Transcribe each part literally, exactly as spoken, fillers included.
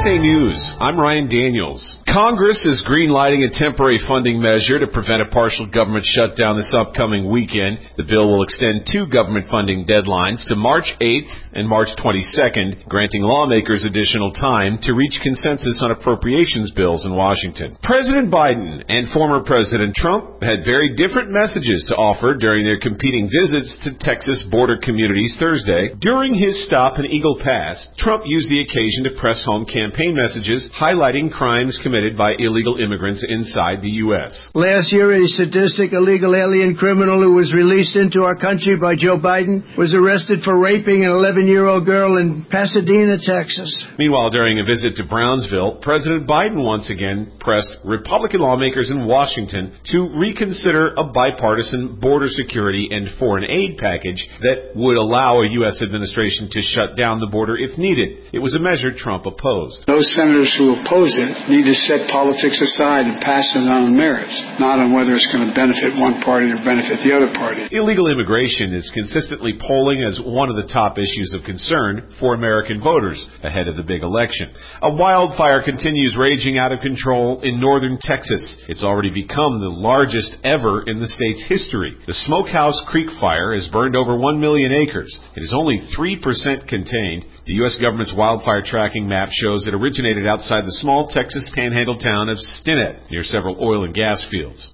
S A News, I'm Ryan Daniels. Congress is green-lighting a temporary funding measure to prevent a partial government shutdown this upcoming weekend. The bill will extend two government funding deadlines to March eighth and March twenty-second, granting lawmakers additional time to reach consensus on appropriations bills in Washington. President Biden and former President Trump had very different messages to offer during their competing visits to Texas border communities Thursday. During his stop in Eagle Pass, Trump used the occasion to press home campaign messages highlighting crimes committed by illegal immigrants inside the U S. Last year, a sadistic illegal alien criminal who was released into our country by Joe Biden was arrested for raping an eleven-year-old girl in Pasadena, Texas. Meanwhile, during a visit to Brownsville, President Biden once again pressed Republican lawmakers in Washington to reconsider a bipartisan border security and foreign aid package that would allow a U S administration to shut down the border if needed. It was a measure Trump opposed. Those senators who oppose it need to set politics aside and pass it on merits, not on whether it's going to benefit one party or benefit the other party. Illegal immigration is consistently polling as one of the top issues of concern for American voters ahead of the big election. A wildfire continues raging out of control in northern Texas. It's already become the largest ever in the state's history. The Smokehouse Creek fire has burned over one million acres. It is only three percent contained. The U S government's wildfire tracking map shows it originated outside the small Texas panhandle town of Stinnett, near several oil and gas fields.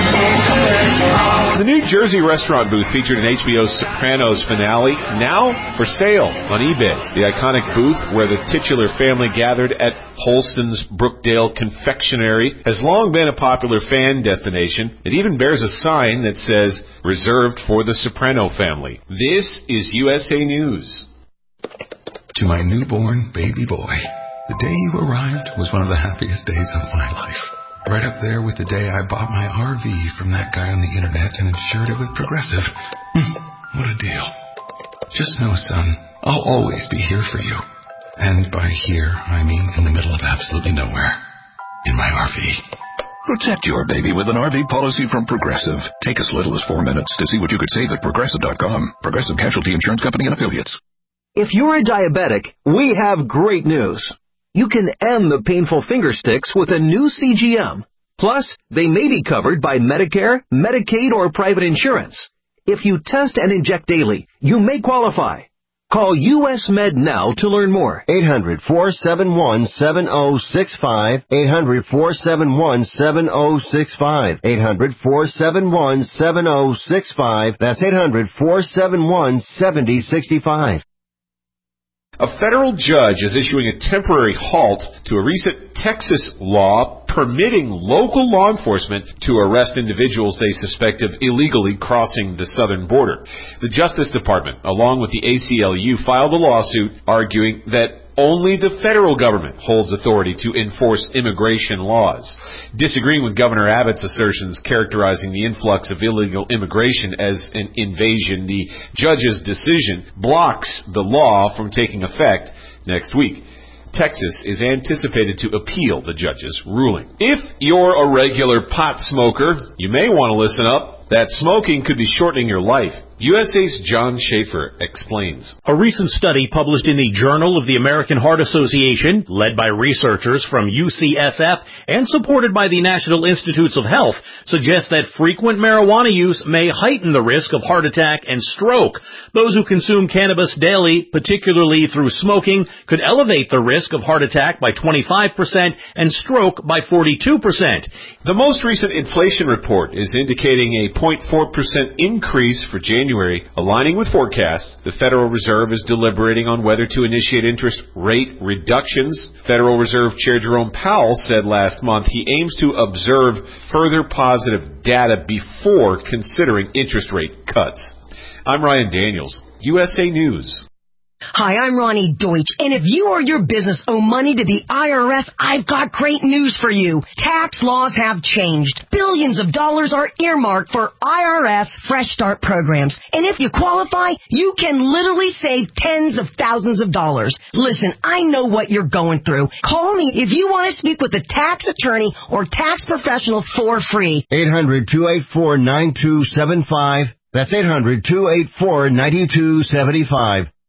The New Jersey restaurant booth featured in H B O's Sopranos finale, now for sale on eBay. The iconic booth, where the titular family gathered at Holston's Brookdale Confectionery, has long been a popular fan destination. It even bears a sign that says, "Reserved for the Soprano family." This is U S A News. To my newborn baby boy, the day you arrived was one of the happiest days of my life. Right up there with the day I bought my R V from that guy on the internet and insured it with Progressive. Hmm, what a deal. Just know, son, I'll always be here for you. And by here, I mean in the middle of absolutely nowhere. In my R V. Protect your baby with an R V policy from Progressive. Take as little as four minutes to see what you could save at Progressive dot com. Progressive Casualty Insurance Company and Affiliates. If you're a diabetic, we have great news. You can end the painful finger sticks with a new C G M. Plus, they may be covered by Medicare, Medicaid, or private insurance. If you test and inject daily, you may qualify. Call U S Med now to learn more. eight hundred, four seven one, seven oh six five. eight hundred, four seven one, seven oh six five. eight hundred, four seven one, seven oh six five. That's eight hundred, four seven one, seven oh six five. A federal judge is issuing a temporary halt to a recent Texas law permitting local law enforcement to arrest individuals they suspect of illegally crossing the southern border. The Justice Department, along with the A C L U, filed a lawsuit arguing that only the federal government holds authority to enforce immigration laws. Disagreeing with Governor Abbott's assertions characterizing the influx of illegal immigration as an invasion, the judge's decision blocks the law from taking effect next week. Texas is anticipated to appeal the judge's ruling. If you're a regular pot smoker, you may want to listen up. That smoking could be shortening your life. U S A's John Schaefer explains. A recent study published in the Journal of the American Heart Association, led by researchers from U C S F and supported by the National Institutes of Health, suggests that frequent marijuana use may heighten the risk of heart attack and stroke. Those who consume cannabis daily, particularly through smoking, could elevate the risk of heart attack by twenty-five percent and stroke by forty-two percent. The most recent inflation report is indicating a zero point four percent increase for January. Aligning with forecasts, the Federal Reserve is deliberating on whether to initiate interest rate reductions. Federal Reserve Chair Jerome Powell said last month he aims to observe further positive data before considering interest rate cuts. I'm Ryan Daniels, U S A News. Hi, I'm Ronnie Deutsch, and if you or your business owe money to the I R S, I've got great news for you. Tax laws have changed. Billions of dollars are earmarked for I R S Fresh Start programs, and if you qualify, you can literally save tens of thousands of dollars. Listen, I know what you're going through. Call me if you want to speak with a tax attorney or tax professional for free. eight hundred, two eight four, nine two seven five. That's eight hundred, two eight four, nine two seven five.